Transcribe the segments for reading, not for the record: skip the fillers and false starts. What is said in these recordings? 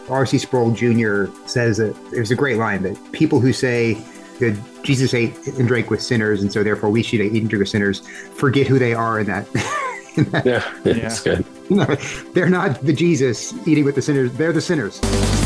R.C. Sproul Jr. says that there's a great line that people who say that Jesus ate and drank with sinners, and so therefore we should eat and drink with sinners, forget who they are in that. Yeah, it's good. No, they're not the Jesus eating with the sinners. They're the sinners.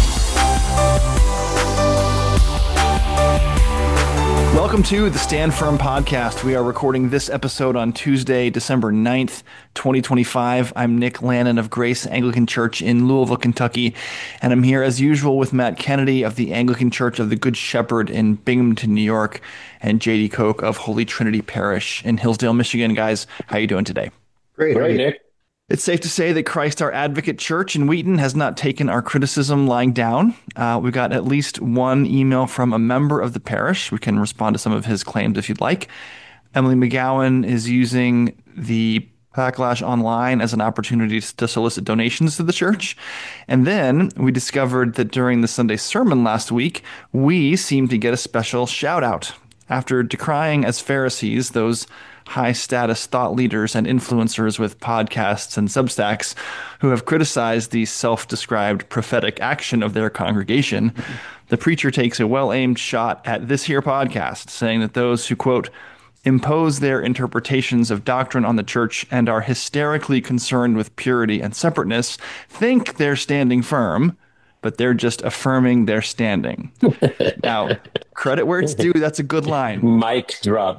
Welcome to the Stand Firm podcast. We are recording this episode on Tuesday, December 9th, 2025. I'm Nick Lannon of Grace Anglican Church in Louisville, Kentucky, and I'm here as usual with Matt Kennedy of the Anglican Church of the Good Shepherd in Binghamton, New York, and JD Koch of Holy Trinity Parish in Hillsdale, Michigan. Guys, how you doing today? Great, Nick. It's safe to say that Christ Our Advocate Church in Wheaton has not taken our criticism lying down. We got at least one email from a member of the parish. We can respond to some of his claims if you'd like. Emily McGowan is using the Backlash Online as an opportunity to solicit donations to the church. And then we discovered that during the Sunday sermon last week, we seemed to get a special shout out. After decrying as Pharisees those high-status thought leaders and influencers with podcasts and Substacks who have criticized the self-described prophetic action of their congregation, the preacher takes a well-aimed shot at this here podcast, saying that those who, quote, impose their interpretations of doctrine on the church and are hysterically concerned with purity and separateness think they're standing firm, but they're just affirming their standing. Now, credit where it's due, that's a good line. Mic drop.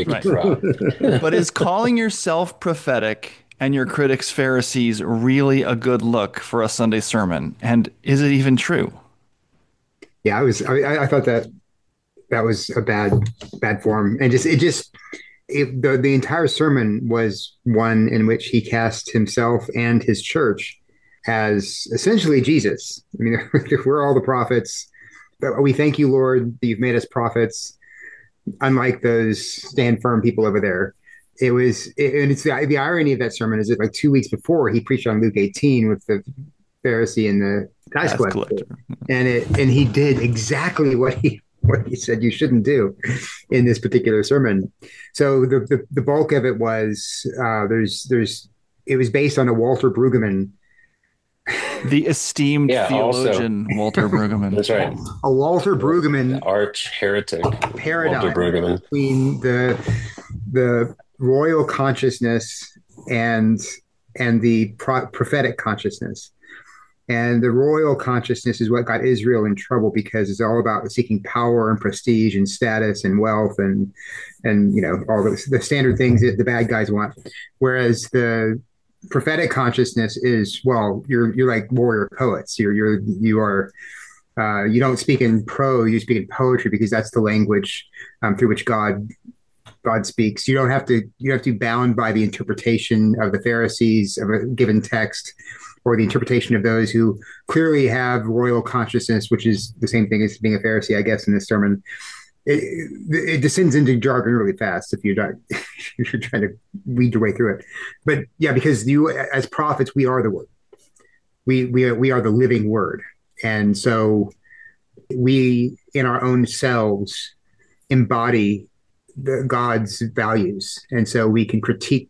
But is calling yourself prophetic and your critics Pharisees really a good look for a Sunday sermon? And is it even true? Yeah, I thought that was a bad form, and the entire sermon was one in which he cast himself and his church as essentially Jesus. I mean, we're all the prophets. We thank you, Lord, that you've made us prophets. Unlike those stand firm people over there, and it's the irony of that sermon is that like 2 weeks before he preached on Luke 18 with the Pharisee and the tax collector, and he did exactly what he said you shouldn't do in this particular sermon. So the bulk of it was it was based on a Walter Brueggemann. The esteemed theologian Walter Brueggemann. That's right. A Walter Brueggemann arch heretic paradigm Walter Brueggemann. Between the royal consciousness and the prophetic consciousness. And the royal consciousness is what got Israel in trouble because it's all about seeking power and prestige and status and wealth and all the standard things that the bad guys want. Whereas the prophetic consciousness is, well, you're like warrior poets. You don't speak in prose, you speak in poetry because that's the language through which God speaks. You don't have to be bound by the interpretation of the Pharisees of a given text or the interpretation of those who clearly have royal consciousness, which is the same thing as being a Pharisee, I guess, in this sermon. It descends into jargon really fast if you're trying to weed your way through it. But yeah, because you, as prophets, we are the word. We are the living word. And so we, in our own selves, embody God's values. And so we can critique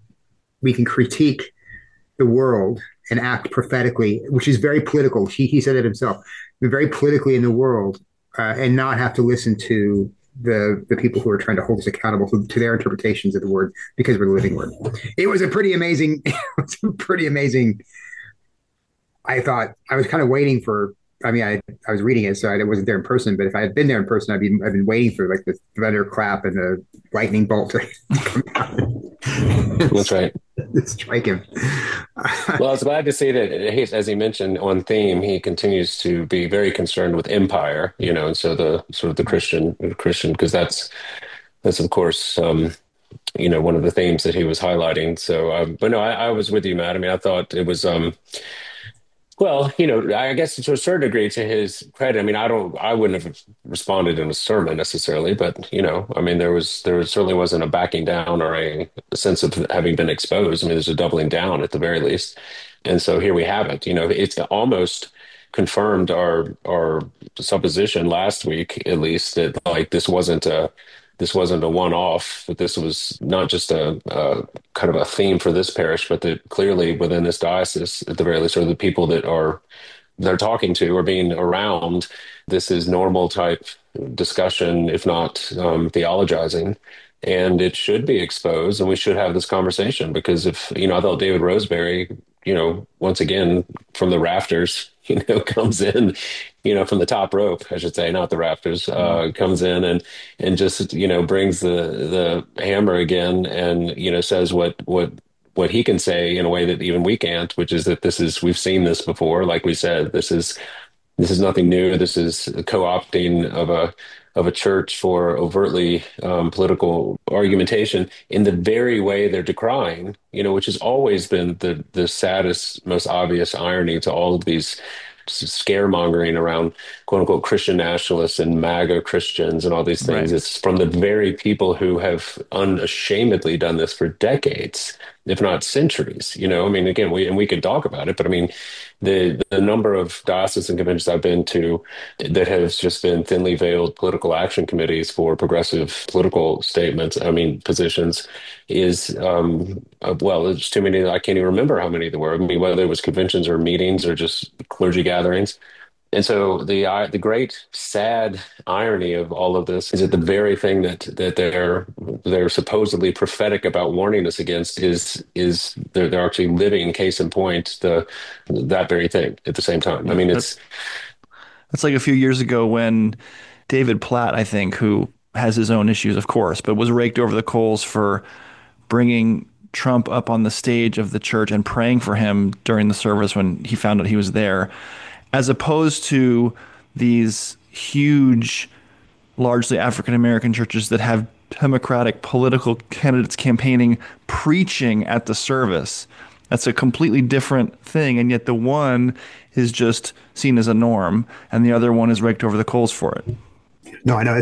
the world and act prophetically, which is very political. He said it himself. We're very politically in the world and not have to listen to the people who are trying to hold us accountable to their interpretations of the word because we're the living word. It was pretty amazing. I thought I was kind of waiting for. I mean, I was reading it, so I wasn't there in person. But if I had been there in person, I've been waiting for like the thunder clap and the lightning bolt to come out. That's right. Strike him. Well, I was glad to see that, as he mentioned on theme, he continues to be very concerned with empire. And so the sort of the Christian, because that's of course one of the themes that he was highlighting. So, but no, I was with you, Matt. I mean, I thought it was. Well, I guess to a certain degree, to his credit, I mean, I wouldn't have responded in a sermon necessarily, but I mean, there certainly wasn't a backing down or a sense of having been exposed. I mean, there's a doubling down at the very least, and so here we have it. It's almost confirmed our supposition last week, at least, that like this wasn't a one-off, that this was not just a kind of a theme for this parish, but that clearly within this diocese, at the very least, are the people that are they're talking to or being around, this is normal type discussion, if not theologizing. And it should be exposed, and we should have this conversation because if, I thought David Roseberry, once again, from the rafters, comes in, from the top rope, I should say, not the rafters, comes in and just, brings the hammer again and, says what he can say in a way that even we can't, which is that we've seen this before. Like we said, this is nothing new. This is a co-opting of a church for overtly political argumentation in the very way they're decrying, which has always been the saddest, most obvious irony to all of these scaremongering around quote unquote Christian nationalists and MAGA Christians and all these things. Right. It's from the very people who have unashamedly done this for decades, if not centuries. I mean, again, we can talk about it, but I mean, the number of diocesan conventions I've been to that has just been thinly veiled political action committees for progressive political statements, I mean, positions, is well, there's too many. I can't even remember how many there were. I mean, whether it was conventions or meetings or just clergy gatherings. And so the great sad irony of all of this is that the very thing that they're supposedly prophetic about warning us against is they're actually living, case in point, that very thing at the same time. I mean, That's like a few years ago when David Platt, I think, who has his own issues, of course, but was raked over the coals for bringing Trump up on the stage of the church and praying for him during the service when he found out he was there, as opposed to these huge, largely African American churches that have Democratic political candidates campaigning, preaching at the service. That's a completely different thing. And yet the one is just seen as a norm and the other one is raked over the coals for it. No, I know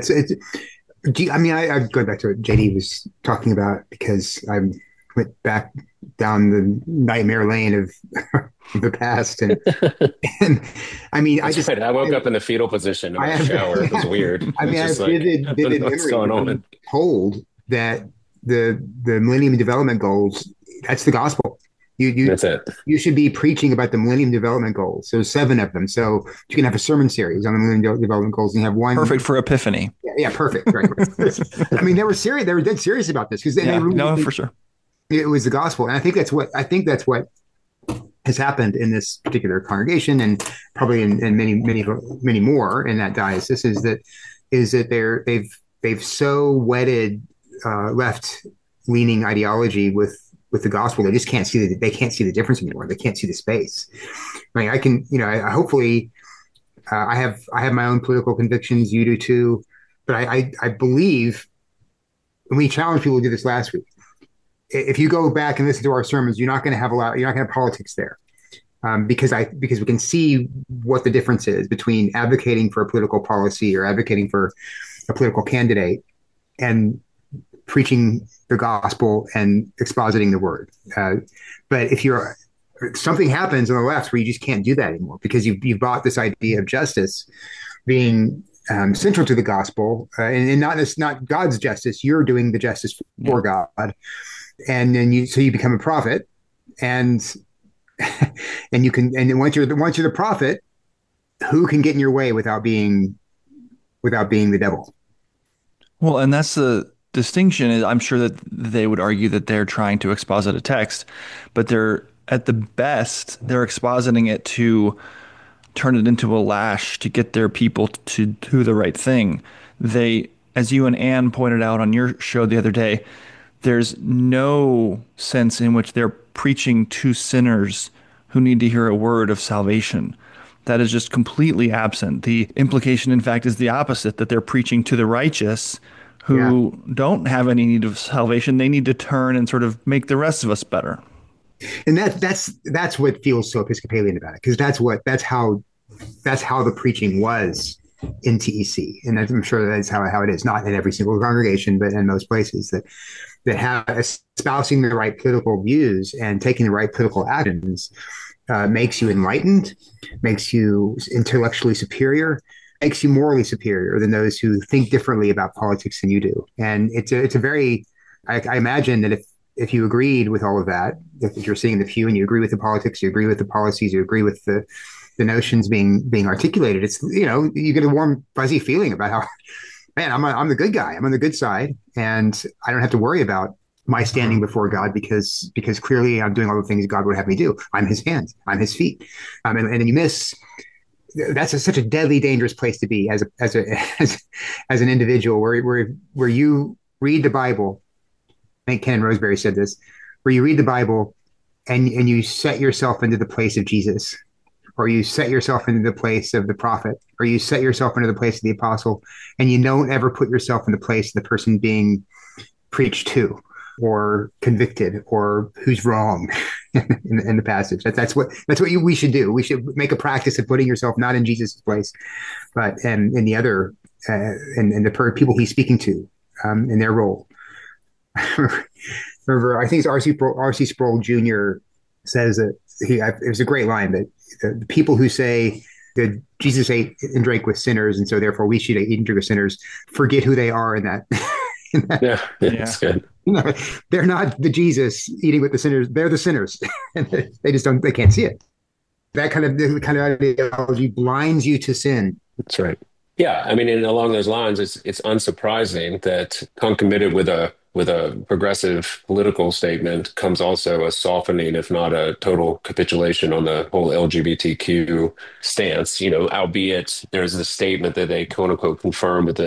I mean, I go back to what JD was talking about because I went back down the nightmare lane of the past, and I mean, I woke up in the fetal position in my shower. It was weird. I mean, I have vivid what's going memory on. told that the Millennium Development Goals, that's the gospel. That's it. You should be preaching about the Millennium Development Goals. So 7 of them. So you can have a sermon series on the Millennium Development Goals, and you have one perfect for Epiphany. Yeah, perfect. Right. I mean, they were serious. They were dead serious about this because for sure. It was the gospel, and I think that's what has happened in this particular congregation, and probably in many more in that diocese. Is that they've so wedded left leaning ideology with the gospel, they just can't see the difference anymore. They can't see the space. I mean, I can, I hopefully I have my own political convictions. You do too, but I believe, and we challenged people to do this last week. If you go back and listen to our sermons, you're not going to have politics there, because we can see what the difference is between advocating for a political policy or advocating for a political candidate and preaching the gospel and expositing the word. But if something happens on the left where you just can't do that anymore because you've bought this idea of justice being central to the gospel, and not God's justice. You're doing the justice for God, and then you become a prophet, and once you're the prophet, who can get in your way without being the devil? Well, and that's the distinction. Is I'm sure that they would argue that they're trying to exposit a text, but they're at the best they're expositing it to turn it into a lash to get their people to do the right thing. They, as you and Anne pointed out on your show the other day, there's no sense in which they're preaching to sinners who need to hear a word of salvation. That is just completely absent. The implication, in fact, is the opposite, that they're preaching to the righteous who don't have any need of salvation. They need to turn and sort of make the rest of us better. And that's what feels so Episcopalian about it, because that's how the preaching was in TEC, and I'm sure that's how it is, not in every single congregation, but in most places that have espousing the right political views and taking the right political actions makes you enlightened, makes you intellectually superior, makes you morally superior than those who think differently about politics than you do. And it's a very, I imagine that if you agreed with all of that, if you're sitting in the pew and you agree with the politics, you agree with the policies, you agree with the the notions being articulated. It's, you get a warm, fuzzy feeling about how, man, I'm the good guy. I'm on the good side, and I don't have to worry about my standing before God because clearly I'm doing all the things God would have me do. I'm His hands. I'm His feet. And then you miss. That's such a deadly, dangerous place to be as an individual, where you read the Bible. I think Ken Roseberry said this, where you read the Bible and you set yourself into the place of Jesus, or you set yourself into the place of the prophet, or you set yourself into the place of the apostle, and you don't ever put yourself in the place of the person being preached to or convicted or who's wrong in the passage. That's what we should do. We should make a practice of putting yourself not in Jesus' place, but in the other, and the people he's speaking to, in their role. Remember, I think it's R.C. Sproul Jr. says that it was a great line that the people who say that Jesus ate and drank with sinners, and so therefore we should eat and drink with sinners, forget who they are in that. Yeah, it's good. They're not the Jesus eating with the sinners. They're the sinners. And they can't see it. That kind of ideology blinds you to sin. That's right. Yeah, I mean, and along those lines, it's unsurprising that concomitant with a progressive political statement comes also a softening, if not a total capitulation on the whole LGBTQ stance. Albeit there's the statement that they quote unquote confirm with the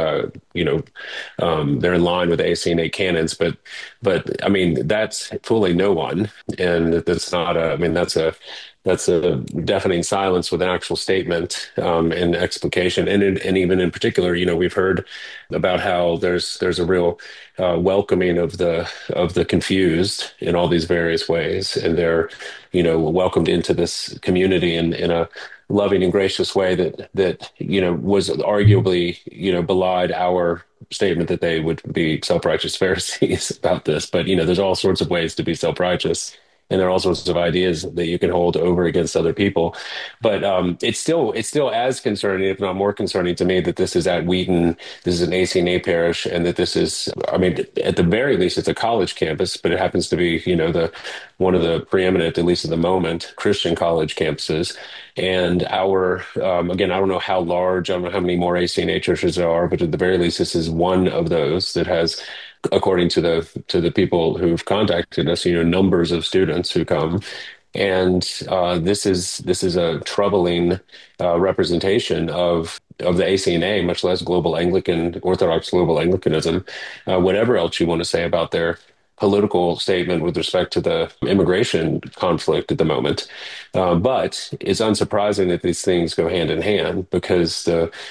they're in line with the ACNA canons, but I mean that's fooling no one, and that's not a. I mean that's a deafening silence with an actual statement and explication. And even in particular, we've heard about how there's a real welcoming of the confused in all these various ways, and they're welcomed into this community in a loving and gracious way that was arguably belied our statement that they would be self-righteous Pharisees about this. But there's all sorts of ways to be self-righteous, and there are all sorts of ideas that you can hold over against other people. But it's still as concerning, if not more concerning to me, that this is at Wheaton, this is an ACNA parish, and that this is, I mean, at the very least, it's a college campus, but it happens to be, the one of the preeminent, at least at the moment, Christian college campuses. And again, I don't know how large, I don't know how many more ACNA churches there are, but at the very least, this is one of those that has, according to the people who've contacted us, numbers of students who come. And this is a troubling representation of the ACNA, much less global Anglican, Orthodox global Anglicanism, whatever else you want to say about their political statement with respect to the immigration conflict at the moment. But it's unsurprising that these things go hand in hand, because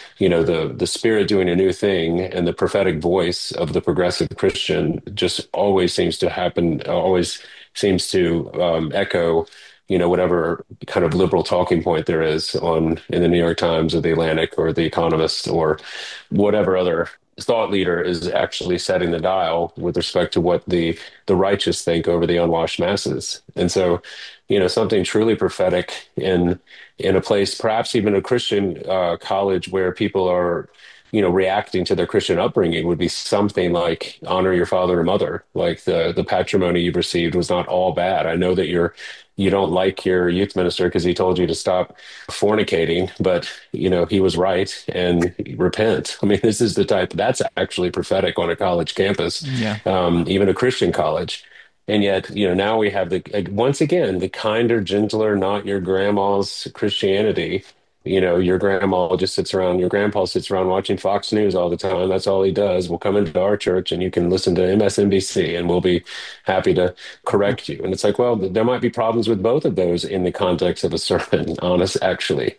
the spirit doing a new thing and the prophetic voice of the progressive Christian just always seems to happen, always seems to echo whatever kind of liberal talking point there is in the New York Times or the Atlantic or the Economist or whatever other thought leader is actually setting the dial with respect to what the righteous think over the unwashed masses. And so, something truly prophetic in a place, perhaps even a Christian college, where people are reacting to their Christian upbringing, would be something like honor your father and mother. Like the patrimony you've received was not all bad. I know that you don't like your youth minister because he told you to stop fornicating, but he was right, and repent. I mean, this is the type that's actually prophetic on a college campus, Yeah. Even a Christian college. And yet, now we have once again, the kinder, gentler, not your grandma's Christianity. Your grandpa just sits around, your grandpa sits around watching Fox News all the time. That's all he does. We'll come into our church and you can listen to MSNBC and we'll be happy to correct you. And it's like, well, there might be problems with both of those in the context of a sermon, actually,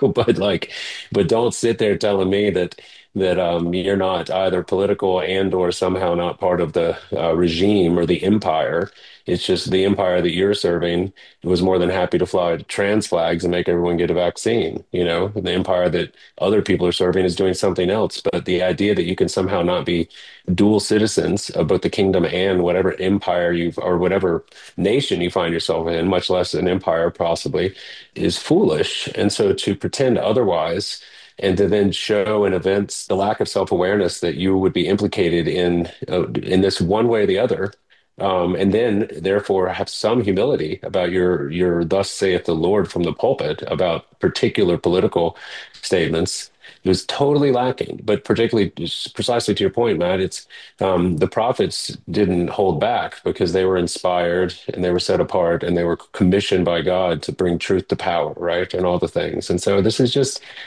but don't sit there telling me that you're not either political and or somehow not part of the regime or the empire. It's just the empire that you're serving was more than happy to fly trans flags and make everyone get a vaccine. The empire that other people are serving is doing something else. But the idea that you can somehow not be dual citizens of both the kingdom and whatever empire or whatever nation you find yourself in, much less an empire possibly, is foolish. And so to pretend otherwise, and to then show in events the lack of self-awareness that you would be implicated in this one way or the other, and then therefore have some humility about your thus saith the Lord from the pulpit about particular political statements. It was totally lacking, but particularly precisely to your point, Matt, it's the prophets didn't hold back because they were inspired and they were set apart and they were commissioned by God to bring truth to power, right? And all the things. And so this is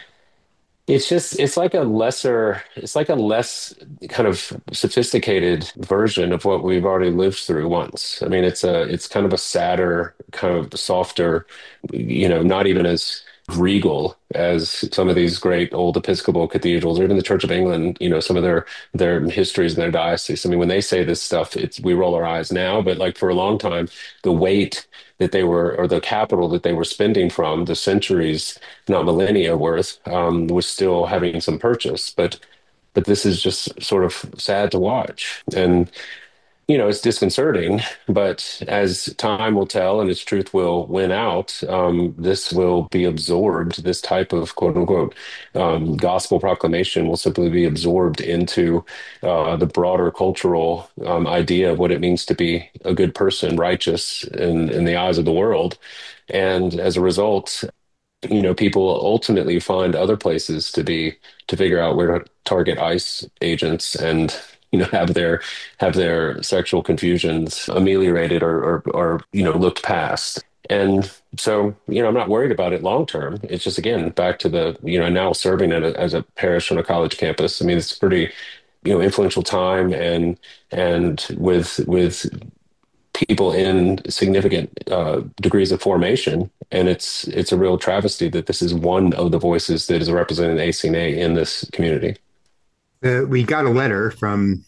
it's like it's like a less kind of sophisticated version of what we've already lived through once. I mean, it's kind of a sadder, kind of softer, not even as regal as some of these great old Episcopal cathedrals, or even the Church of England, some of their histories and their diocese. I mean, when they say this stuff, we roll our eyes now, but like for a long time, the weight that they were, or the capital that they were spending from the centuries, not millennia worth, was still having some purchase. But this is just sort of sad to watch. And it's disconcerting, but as time will tell and its truth will win out, this will be absorbed. This type of quote unquote gospel proclamation will simply be absorbed into the broader cultural idea of what it means to be a good person, righteous in the eyes of the world. And as a result, people ultimately find other places to figure out where to target ICE agents and have their sexual confusions ameliorated or looked past. And so, I'm not worried about it long term. It's just, again, back to the, now serving as a parish on a college campus. I mean, it's pretty, influential time, and with people in significant degrees of formation. And it's a real travesty that this is one of the voices that is representing ACNA in this community. We got a letter from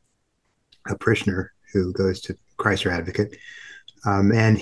a parishioner who goes to Christ Our Advocate, and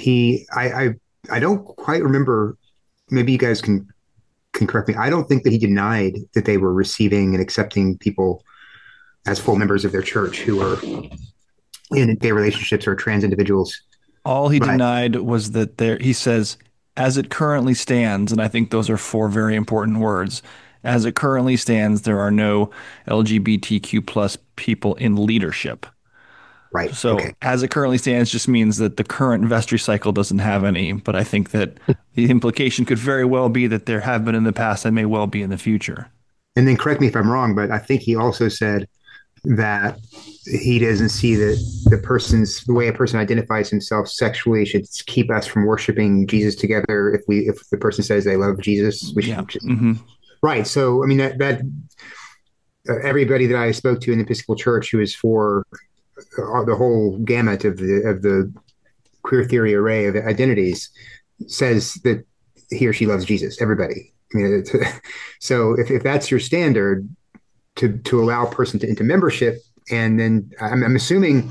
I don't quite remember. Maybe you guys can correct me. I don't think that he denied that they were receiving and accepting people as full members of their church who were in gay relationships or trans individuals. All he denied was that he says, as it currently stands, and I think those are four very important words. As it currently stands, there are no LGBTQ plus people in leadership. Right. So Okay. as it currently stands just means that the current vestry cycle doesn't have any, but I think that the implication could very well be that there have been in the past and may well be in the future. And then correct me if I'm wrong, but I think he also said that he doesn't see that the way a person identifies himself sexually should keep us from worshiping Jesus together. If the person says they love Jesus, we should. Yeah. Mm-hmm. Right. So, I mean, that everybody that I spoke to in the Episcopal Church who is for the whole gamut of the queer theory array of identities says that he or she loves Jesus. Everybody. I mean, so if that's your standard to allow a person into membership, and then I'm assuming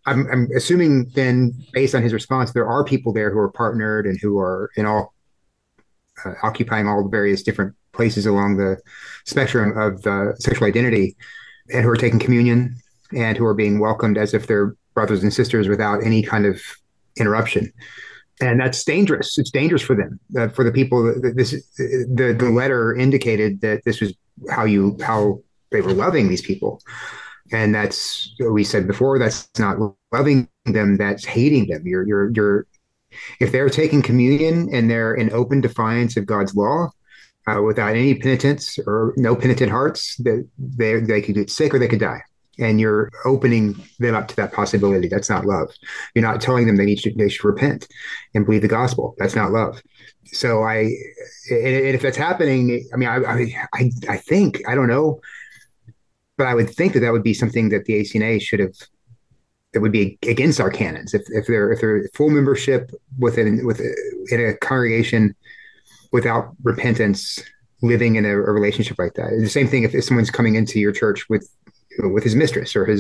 then based on his response, there are people there who are partnered and who are in all occupying all the various different places along the spectrum of sexual identity, and who are taking communion and who are being welcomed as if they're brothers and sisters without any kind of interruption. And that's dangerous. It's dangerous for them, for the people. The letter indicated that this was how they were loving these people, and that's what we said before. That's not loving them. That's hating them. You're if they're taking communion and they're in open defiance of God's law, without any penitence or no penitent hearts, that they could get sick or they could die. And you're opening them up to that possibility. That's not love. You're not telling them they should repent and believe the gospel. That's not love. So and if that's happening, I mean, I think, I don't know, but I would think that would be something that the ACNA should have, that would be against our canons. If they're full membership in a congregation without repentance, living in a relationship like that. It's the same thing if someone's coming into your church with his mistress or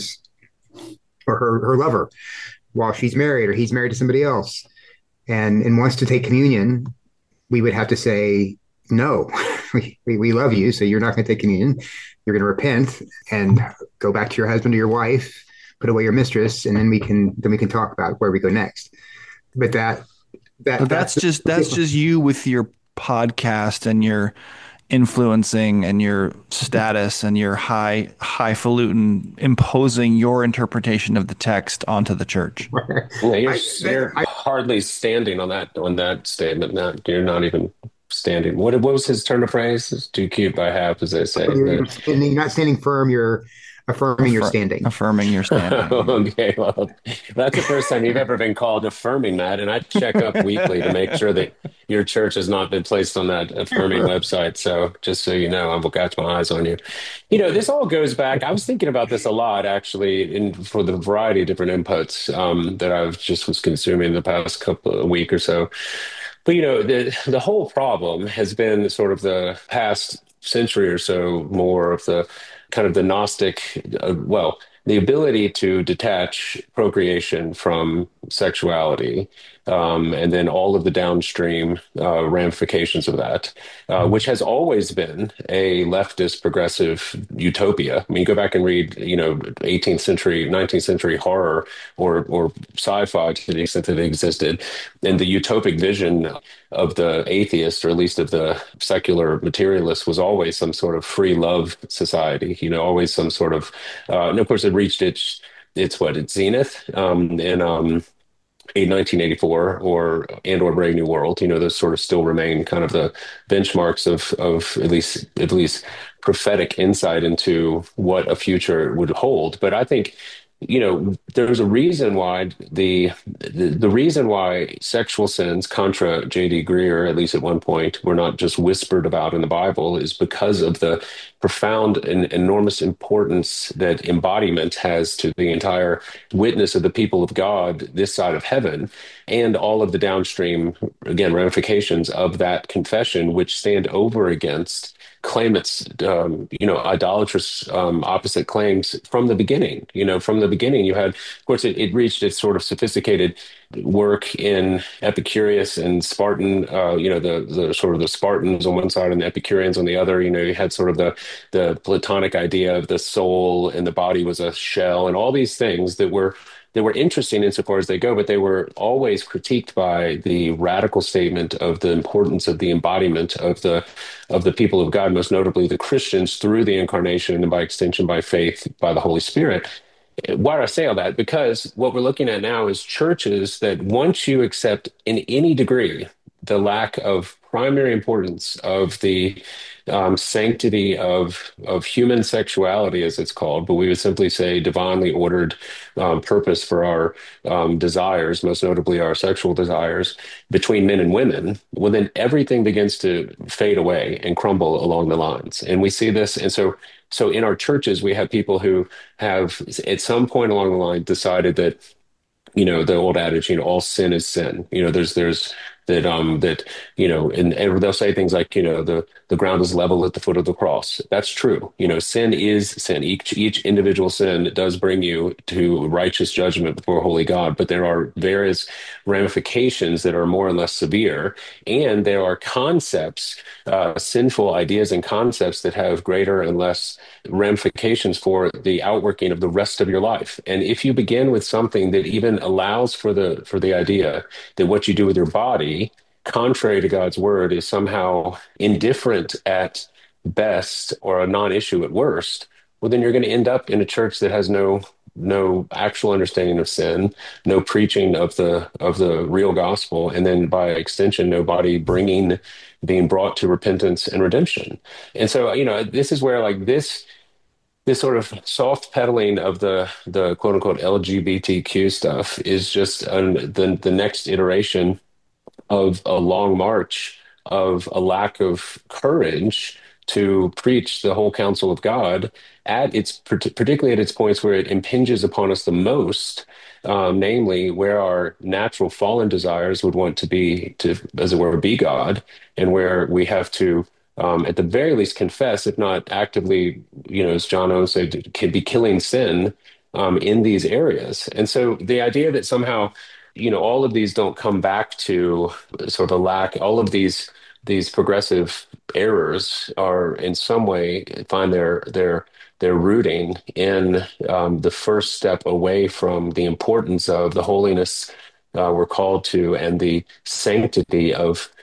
her lover while she's married or he's married to somebody else and wants to take communion, we would have to say, no, we love you, so you're not going to take communion. You're going to repent and go back to your husband or your wife, put away your mistress, and then we can talk about where we go next. But that's just you with your podcast and your influencing and your status and your highfalutin imposing your interpretation of the text onto the church. Yeah, I, you're I, hardly standing on that statement. Not you're not even standing. What was his turn of phrase? It's too cute by half, as they say. you're not standing firm. You're affirming your standing. Affirming your standing. Okay, well, that's the first time you've ever been called affirming that, and I check up weekly to make sure that your church has not been placed on that affirming website. So just so you know, I will catch my eyes on you. You know, this all goes back. I was thinking about this a lot actually, in for the variety of different inputs that I've just was consuming the past couple of week or so. But you know, the whole problem has been sort of the past century or so more of the kind of the Gnostic, the ability to detach procreation from sexuality, and then all of the downstream ramifications of that, which has always been a leftist progressive utopia. I mean, go back and read, you know, 18th century, 19th century horror or sci-fi to the extent that it existed, and the utopic vision of the atheist, or at least of the secular materialist, was always some sort of free love society. You know, always some sort of, and of course, it reached its zenith in 1984 or Brave New World. You know, those sort of still remain kind of the benchmarks of at least prophetic insight into what a future would hold. But I think, you know, there's a reason why the reason why sexual sins, contra J.D. Greer, at least at one point, were not just whispered about in the Bible, is because of the profound and enormous importance that embodiment has to the entire witness of the people of God this side of heaven, and all of the downstream, again, ramifications of that confession, which stand over against claimants, idolatrous opposite claims from the beginning. You know, from the beginning, you had, of course, it reached its sort of sophisticated work in Epicurus and Spartan. The sort of the Spartans on one side and the Epicureans on the other. You know, you had sort of the Platonic idea of the soul and the body was a shell, and all these things that were interesting insofar as they go, but they were always critiqued by the radical statement of the importance of the embodiment of the people of God, most notably the Christians, through the incarnation and by extension by faith by the Holy Spirit. Why do I say all that? Because what we're looking at now is churches that, once you accept in any degree the lack of primary importance of the sanctity of human sexuality, as it's called, but we would simply say divinely ordered purpose for our desires, most notably our sexual desires between men and women, well, then everything begins to fade away and crumble along the lines. And we see this. And so in our churches, we have people who have at some point along the line decided that, you know, the old adage, you know, all sin is sin. You know, there's that you know, and they'll say things like, you know, the ground is level at the foot of the cross. That's true. You know, sin is sin. Each individual sin does bring you to righteous judgment before a holy God, but there are various ramifications that are more and less severe, and there are concepts, sinful ideas and concepts that have greater and less ramifications for the outworking of the rest of your life. And if you begin with something that even allows for the idea that what you do with your body, contrary to God's word, is somehow indifferent at best or a non-issue at worst, well, then you're going to end up in a church that has no actual understanding of sin, no preaching of the real gospel, and then by extension, nobody being brought to repentance and redemption. And so, you know, this is where like this sort of soft pedaling of the quote unquote LGBTQ stuff is just the next iteration of a long march of a lack of courage to preach the whole counsel of God at particularly at its points where it impinges upon us the most, namely where our natural fallen desires would want to be, to, as it were, be God, and where we have to, at the very least, confess, if not actively, you know, as John Owen said, can be killing sin in these areas. And so the idea that somehow, you know, all of these don't come back to sort of a lack, all of these progressive errors are in some way find their rooting in the first step away from the importance of the holiness we're called to and the sanctity of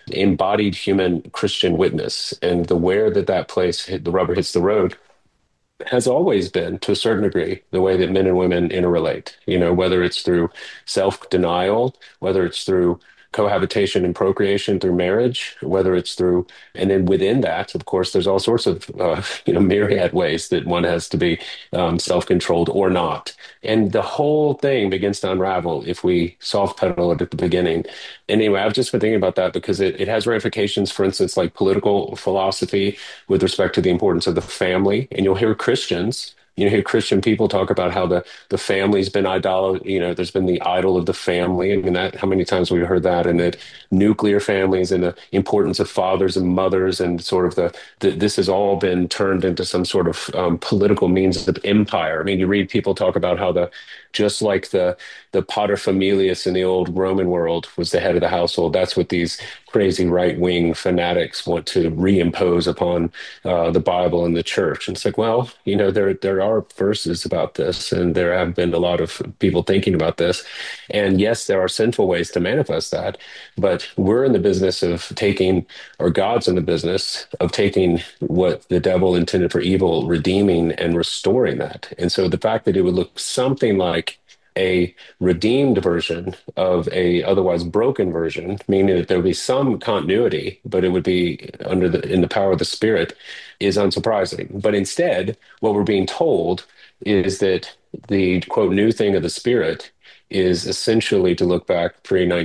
embodied human Christian witness. And the where that place the rubber hits the road has always been, to a certain degree, the way that men and women interrelate. Whether it's through self-denial, whether it's through cohabitation and procreation through marriage, whether it's through, and then within that, of course, there's all sorts of, myriad ways that one has to be self-controlled or not. And the whole thing begins to unravel if we soft pedal it at the beginning. Anyway, I've just been thinking about that because it has ramifications, for instance, like political philosophy with respect to the importance of the family. And you'll hear Christians, hear Christian people talk about how the family's been there's been the idol of the family. I mean, how many times have we heard that? And that nuclear families and the importance of fathers and mothers and sort of this has all been turned into some sort of political means of empire. I mean, you read people talk about how just like the paterfamilias in the old Roman world was the head of the household. That's what these crazy right-wing fanatics want to reimpose upon the Bible and the church. And it's like, well, there are verses about this, and there have been a lot of people thinking about this. And yes, there are sinful ways to manifest that, but we're in the business of taking, or God's in the business of taking what the devil intended for evil, redeeming and restoring that. And so the fact that it would look something like a redeemed version of a otherwise broken version, meaning that there would be some continuity, but it would be in the power of the Spirit, is unsurprising. But instead, what we're being told is that the quote new thing of the Spirit is essentially to look back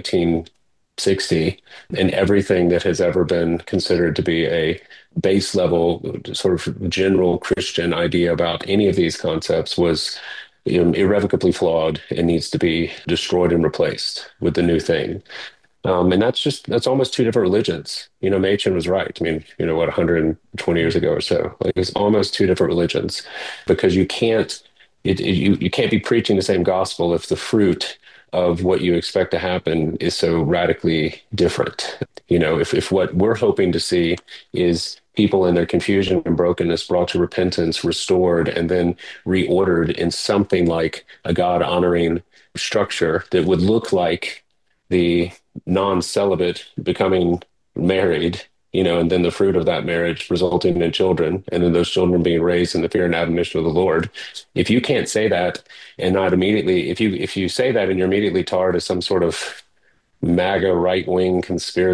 pre-1960 and everything that has ever been considered to be a base level sort of general Christian idea about any of these concepts was irrevocably flawed and needs to be destroyed and replaced with the new thing. And that's almost two different religions. Machen was right. I mean, 120 years ago or so, like it's almost two different religions, because you can't be preaching the same gospel if the fruit of what you expect to happen is so radically different. If what we're hoping to see is people in their confusion and brokenness brought to repentance, restored, and then reordered in something like a God-honoring structure that would look like the non-celibate becoming married, and then the fruit of that marriage resulting in children, and then those children being raised in the fear and admonition of the Lord. If you can't say that and not immediately, if you say that and you're immediately tarred as some sort of MAGA right-wing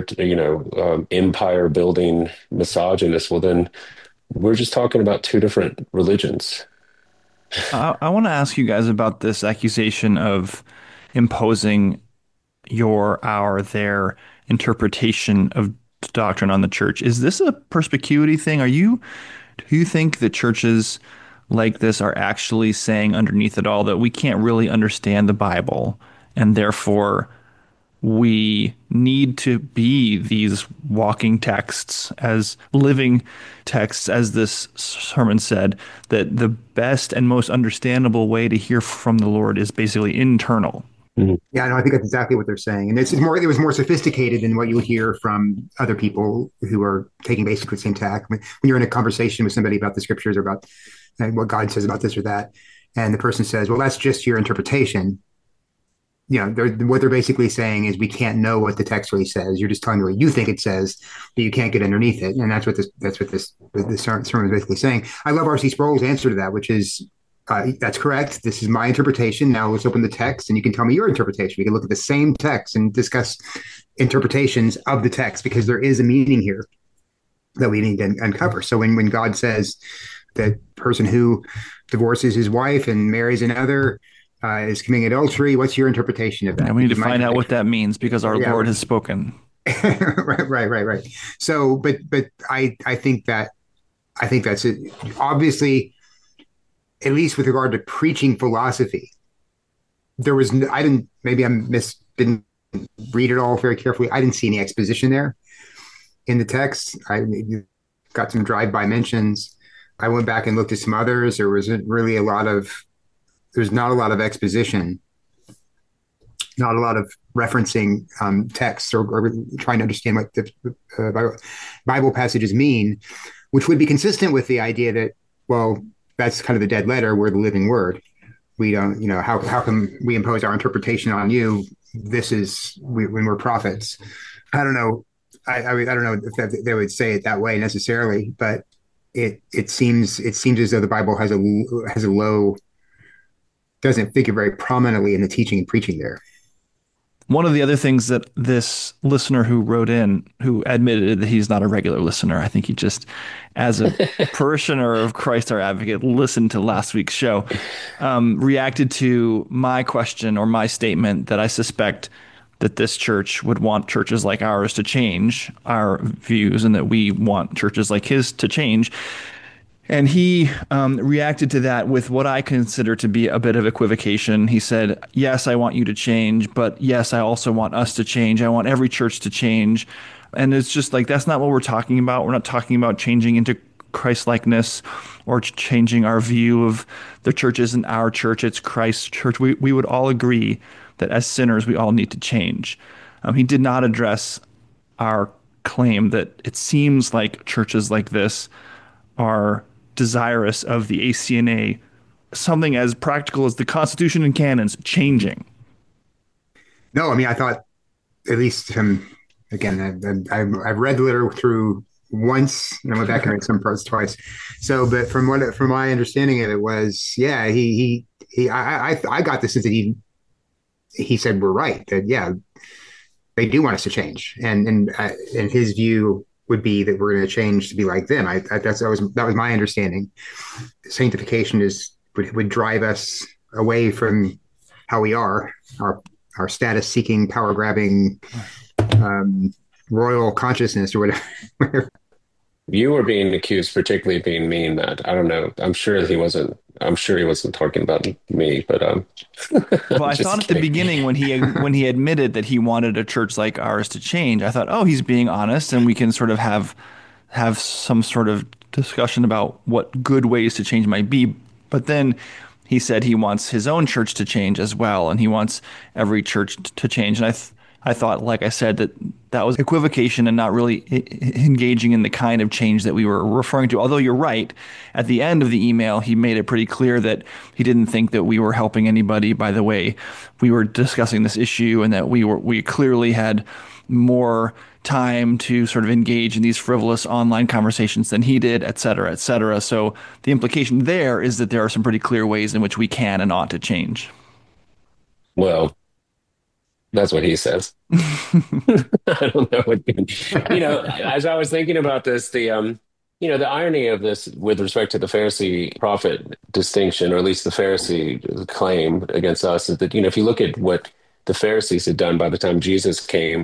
empire building misogynist, well, then we're just talking about two different religions. I want to ask you guys about this accusation of imposing their interpretation of doctrine on the church. Is this a perspicuity thing? Do you think that churches like this are actually saying underneath it all that we can't really understand the Bible, and therefore we need to be these walking texts, as living texts, as this sermon said, that the best and most understandable way to hear from the Lord is basically internal? Yeah, no, I think that's exactly what they're saying. And it was more sophisticated than what you would hear from other people who are taking basically the same tack. When you're in a conversation with somebody about the scriptures or about what God says about this or that, and the person says, well, that's just your interpretation. What they're basically saying is we can't know what the text really says. You're just telling me what you think it says, but you can't get underneath it. And that's what this sermon is basically saying. I love R.C. Sproul's answer to that, which is, that's correct. This is my interpretation. Now let's open the text and you can tell me your interpretation. We can look at the same text and discuss interpretations of the text, because there is a meaning here that we need to uncover. So when God says that person who divorces his wife and marries another is committing adultery, what's your interpretation of that? And we need to find out what that means, because our Lord has spoken. Right. So, but I think that's it. Obviously, at least with regard to preaching philosophy, there was didn't read it all very carefully. I didn't see any exposition there in the text. I got some drive-by mentions. I went back and looked at some others. There's not a lot of exposition, not a lot of referencing texts or trying to understand what the Bible passages mean, which would be consistent with the idea that, well, that's kind of the dead letter. We're the living word. We don't, how can we impose our interpretation on you? When we're prophets. I don't know. I don't know if they would say it that way necessarily, but it seems as though the Bible has a low, doesn't figure very prominently in the teaching and preaching there. One of the other things that this listener who wrote in, who admitted that he's not a regular listener, I think he just, as a parishioner of Christ our Advocate, listened to last week's show, reacted to my question or my statement that I suspect that this church would want churches like ours to change our views and that we want churches like his to change. And he reacted to that with what I consider to be a bit of equivocation. He said, yes, I want you to change, but yes, I also want us to change. I want every church to change. And it's just like, that's not what we're talking about. We're not talking about changing into Christ-likeness or changing our view of the church isn't our church, it's Christ's church. We would all agree that as sinners, we all need to change. He did not address our claim that it seems like churches like this are desirous of the ACNA, something as practical as the Constitution and canons, changing. No, I mean, I thought at least again, I've read the letter through once, and I went back and read some parts twice. So, but from my understanding of it was, yeah, I got the sense that he said we're right, that yeah, they do want us to change, and his view would be that we're going to change to be like them. That was my understanding. Sanctification would drive us away from how we are, our status seeking, power grabbing, royal consciousness or whatever. You were being accused, particularly of being mean, Matt. I don't know. I'm sure he wasn't. I'm sure he wasn't talking about me, but Well, I just thought at the kidding. beginning when he admitted that he wanted a church like ours to change, I thought, oh, he's being honest, and we can sort of have some sort of discussion about what good ways to change might be. But then he said he wants his own church to change as well, and he wants every church to change. And I thought, like I said, that was equivocation and not really engaging in the kind of change that we were referring to. Although you're right, at the end of the email, he made it pretty clear that he didn't think that we were helping anybody by the way we were discussing this issue, and that we clearly had more time to sort of engage in these frivolous online conversations than he did, et cetera, et cetera. So the implication there is that there are some pretty clear ways in which we can and ought to change. Well, that's what he says. I don't know what as I was thinking about this, the irony of this with respect to the Pharisee prophet distinction, or at least the Pharisee claim against us, is that, if you look at what the Pharisees had done by the time Jesus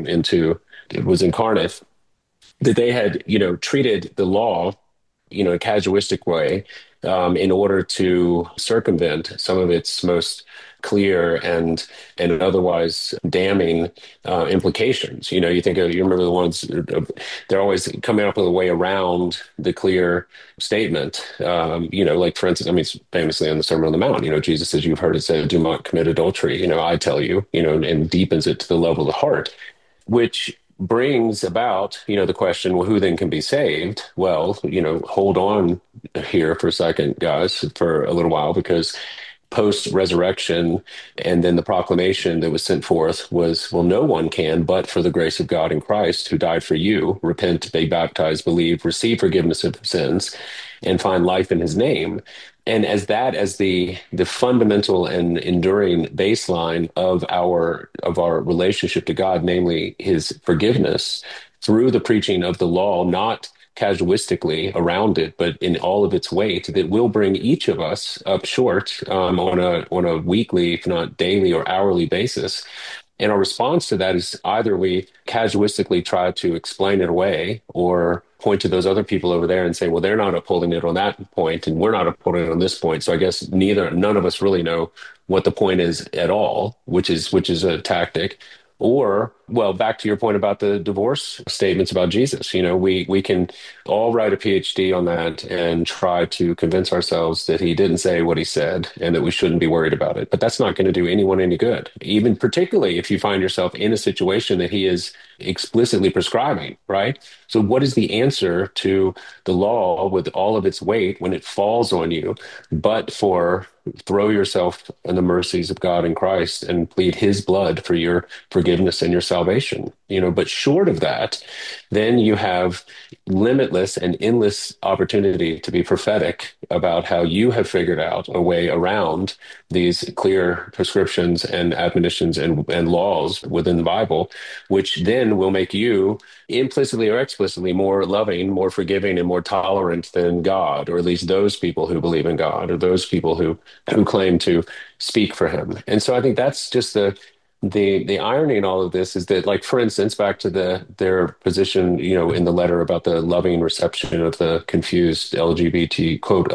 was incarnate, that they had, treated the law, a casuistic way, in order to circumvent some of its most clear and otherwise damning implications. You remember the ones, they're always coming up with a way around the clear statement. Like for instance, I mean, it's famously on the Sermon on the Mount, Jesus says, you've heard it said, do not commit adultery. I tell you, and deepens it to the level of the heart, which brings about, the question, well, who then can be saved? Well, hold on here for a second, guys, for a little while, because post-resurrection and then the proclamation that was sent forth was, well, no one can but for the grace of God in Christ who died for you. Repent, be baptized, believe, receive forgiveness of sins, and find life in his name. And as the fundamental and enduring baseline of our relationship to God, namely his forgiveness through the preaching of the law, not casuistically around it, but in all of its weight, that will bring each of us up short on a weekly, if not daily or hourly basis. And our response to that is either we casuistically try to explain it away, or point to those other people over there and say, well, they're not upholding it on that point, and we're not upholding it on this point. So I guess none of us really know what the point is at all, which is a tactic. Or, well, back to your point about the divorce statements about Jesus, we can all write a PhD on that and try to convince ourselves that he didn't say what he said and that we shouldn't be worried about it. But that's not going to do anyone any good, even particularly if you find yourself in a situation that he is explicitly prescribing, right? So what is the answer to the law with all of its weight when it falls on you, but for throw yourself in the mercies of God in Christ and plead his blood for your forgiveness and your salvation, but short of that, then you have limitless and endless opportunity to be prophetic about how you have figured out a way around these clear prescriptions and admonitions and laws within the Bible, which then will make you implicitly or explicitly more loving, more forgiving, and more tolerant than God, or at least those people who believe in God, or those people who claim to speak for him. And so I think that's just the irony in all of this is that, like, for instance, back to their position, in the letter about the loving reception of the confused LGBT, quote,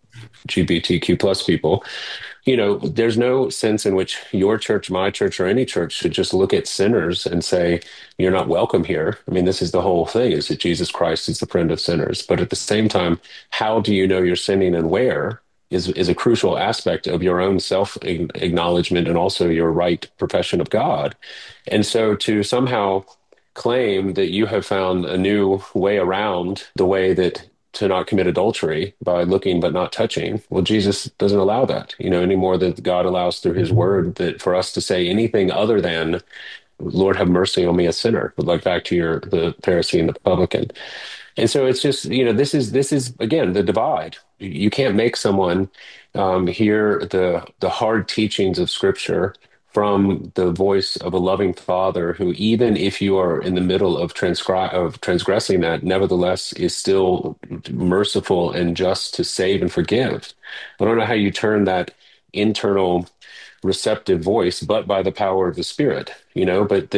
LGBTQ plus people, there's no sense in which your church, my church, or any church should just look at sinners and say, you're not welcome here. I mean, this is the whole thing, is that Jesus Christ is the friend of sinners. But at the same time, how do you know you're sinning and where is a crucial aspect of your own self-acknowledgement and also your right profession of God. And so to somehow claim that you have found a new way around the way that to not commit adultery by looking but not touching. Well, Jesus doesn't allow that, any more than God allows through his word that for us to say anything other than, Lord, have mercy on me, a sinner. Like back to the Pharisee and the publican. And so it's just, this is again the divide. You can't make someone hear the hard teachings of Scripture from the voice of a loving Father who, even if you are in the middle of transgressing that, nevertheless is still merciful and just to save and forgive. I don't know how you turn that internal receptive voice, but by the power of the Spirit, but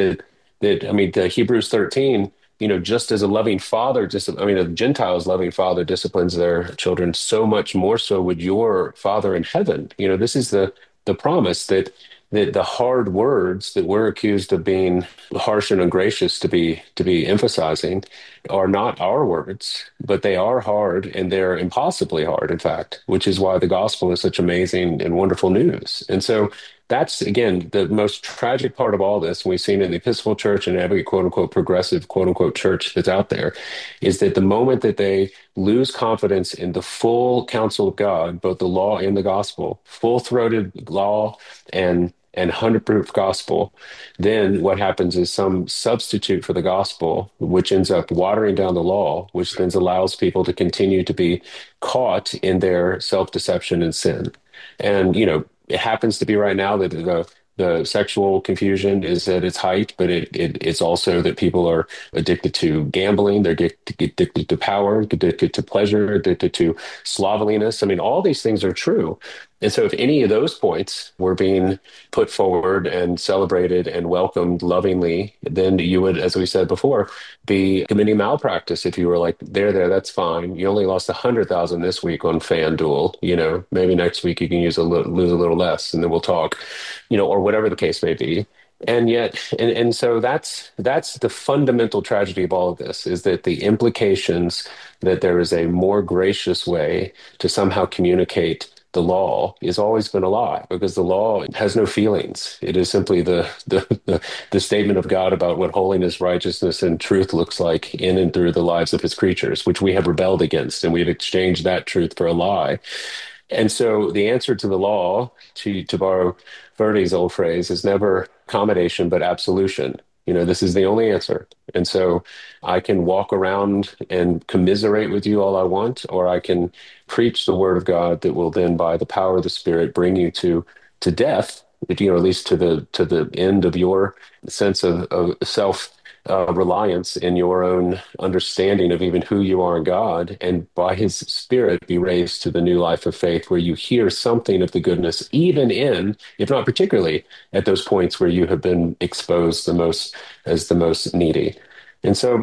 the Hebrews 13, just as a loving father, a Gentile's loving father disciplines their children, so much more so would your Father in heaven. This is the promise that the hard words that we're accused of being harsh and ungracious to be emphasizing are not our words, but they are hard, and they're impossibly hard, in fact, which is why the gospel is such amazing and wonderful news. And so that's, again, the most tragic part of all this, and we've seen it in the Episcopal Church and every quote unquote progressive quote unquote church that's out there, is that the moment that they lose confidence in the full counsel of God, both the law and the gospel, full-throated law and 100 proof gospel, then what happens is some substitute for the gospel, which ends up watering down the law, which then allows people to continue to be caught in their self-deception and sin. And, it happens to be right now that the sexual confusion is at its height, but it's also that people are addicted to gambling, they're addicted to power, addicted to pleasure, addicted to slovenliness. I mean, all these things are true. And so if any of those points were being put forward and celebrated and welcomed lovingly, then you would, as we said before, be committing malpractice if you were like, there, that's fine. You only lost 100,000 this week on FanDuel. Maybe next week you can lose a little less, and then we'll talk, or whatever the case may be. And yet, and so that's the fundamental tragedy of all of this, is that the implications that there is a more gracious way to somehow communicate the law is always going to lie, because the law has no feelings. It is simply the statement of God about what holiness, righteousness, and truth looks like in and through the lives of his creatures, which we have rebelled against, and we've exchanged that truth for a lie. And so the answer to the law, to borrow Verdi's old phrase, is never accommodation, but absolution. This is the only answer. And so I can walk around and commiserate with you all I want, or I can preach the word of God that will then, by the power of the Spirit, bring you to death, at least to the end of your sense of self reliance in your own understanding of even who you are in God, and by his Spirit be raised to the new life of faith, where you hear something of the goodness, even in, if not particularly, at those points where you have been exposed the most as the most needy. And so,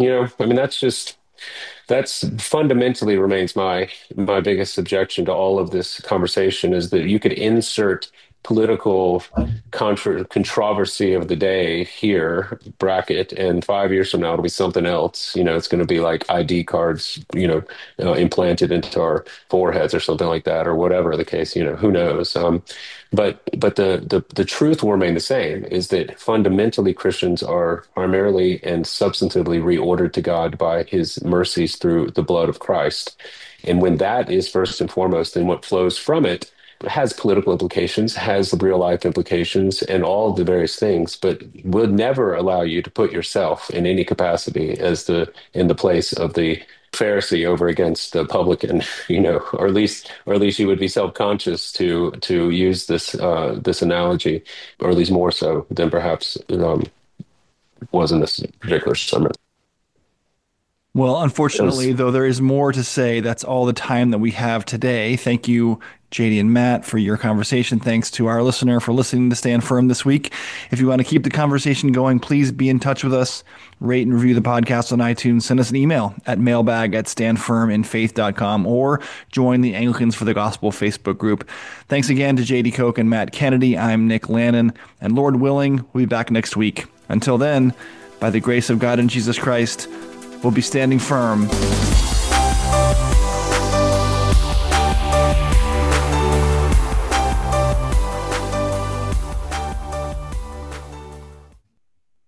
that's fundamentally remains my biggest objection to all of this conversation, is that you could insert political controversy of the day here, bracket, and 5 years from now it'll be something else. It's going to be like ID cards, implanted into our foreheads or something like that, or whatever the case. Who knows? But the truth will remain the same, is that fundamentally Christians are primarily and substantively reordered to God by his mercies through the blood of Christ. And when that is first and foremost, then what flows from it has political implications, has real life implications, and all the various things, but would never allow you to put yourself in any capacity as in the place of the Pharisee over against the publican, or at least you would be self-conscious to use this analogy, or at least more so than perhaps was in this particular sermon. Well, unfortunately, though there is more to say, that's all the time that we have today. Thank you, JD and Matt, for your conversation. Thanks to our listener for listening to Stand Firm this week. If you want to keep the conversation going, please be in touch with us. Rate and review the podcast on iTunes. Send us an email at mailbag@standfirminfaith.com or join the Anglicans for the Gospel Facebook group. Thanks again to JD Koch and Matt Kennedy. I'm Nick Lannon, and Lord willing, we'll be back next week. Until then, by the grace of God and Jesus Christ, we'll be standing firm